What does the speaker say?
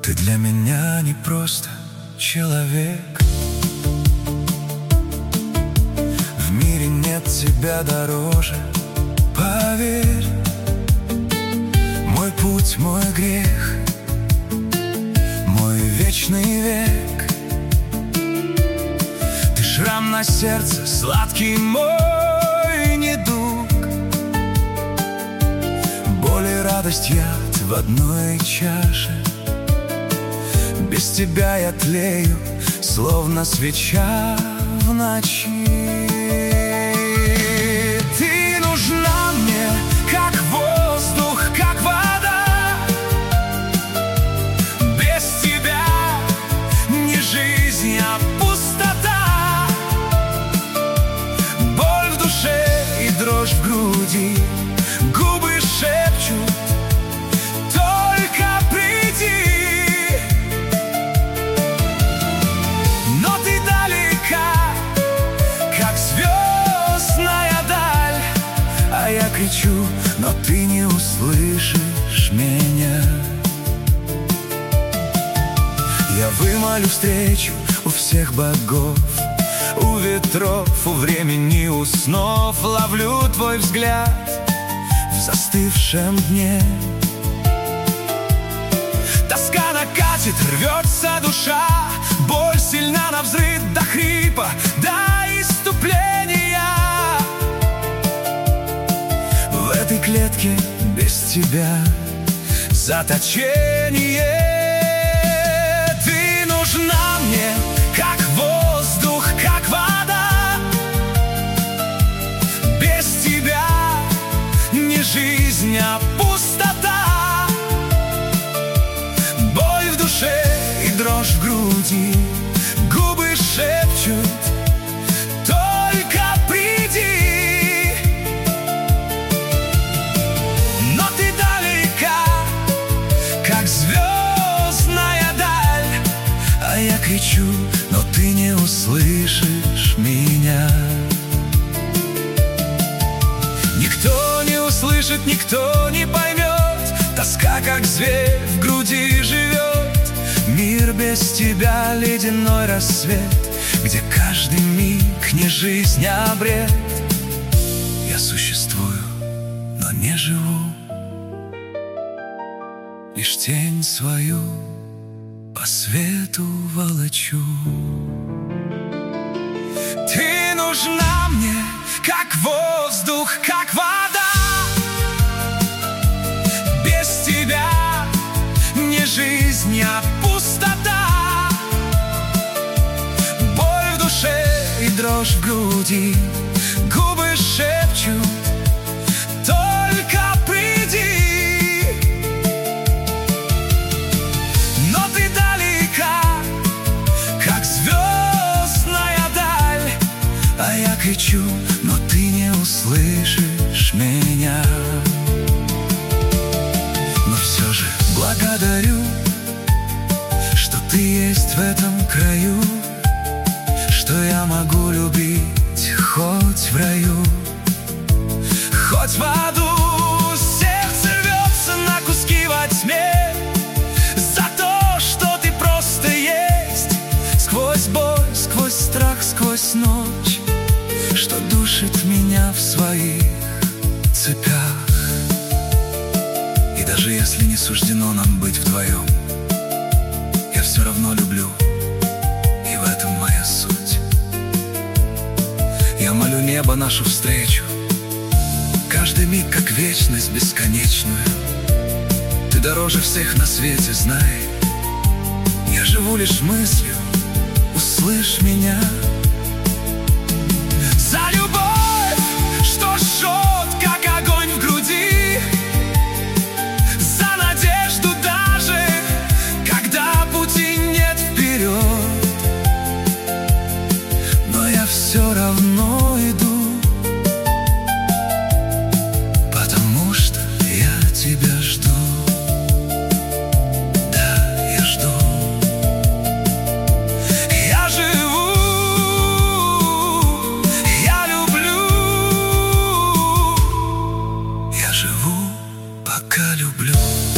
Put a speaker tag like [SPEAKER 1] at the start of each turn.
[SPEAKER 1] Ты для меня не просто человек. В мире нет тебя дороже, поверь. Мой путь, мой грех, мой вечный век. Ты шрам на сердце, сладкий мой недуг. Боль и радость, яд в одной чаше. Без тебя я тлею, словно свеча в ночи. Ты нужна мне, как воздух, как вода. Без тебя не жизнь, а пустота. Боль в душе и дрожь в груди, губы шепчут: только приди. Я кричу, но ты не услышишь меня. Я вымолю встречу у всех богов, у ветров, у времени, у снов. Ловлю твой взгляд в застывшем дне. Тоска накатит, рвется душа. Боль сильна навзрыд до хрипа, до иступления. В этой клетке без тебя заточение. Ты нужна мне, как воздух, как вода. Без тебя не жизнь, а пустота. Боль в душе и дрожь в груди, губы шепчут: только приди. Звездная даль, а я кричу, но ты не услышишь меня. Никто не услышит, никто не поймет. Тоска, как зверь, в груди живет. Мир без тебя — ледяной рассвет, где каждый миг не жизнь, а бред. Я существую, но не живу, лишь тень свою по свету волочу. Ты нужна мне, как воздух, как вода. Без тебя не жизнь, а пустота. Боль в душе и дрожь в груди, губы шепчут: только приди. Кричу, но ты не услышишь меня. Но все же благодарю, что ты есть в этом краю, что я могу любить хоть в раю, хоть в аду. Сердце рвется на куски во тьме за то, что ты просто есть. Сквозь боль, сквозь страх, сквозь ночь, что душит меня в своих цепях. И даже если не суждено нам быть вдвоем, я все равно люблю, и в этом моя суть. Я молю небо нашу встречу, каждый миг как вечность бесконечную. Ты дороже всех на свете, знай. Я живу лишь мыслью, услышь меня. За любовь, что жжет, как огонь в груди. За надежду даже, когда пути нет вперед. Но я все равно иду, потому что я тебя жду. Да, я жду. Я живу, пока люблю.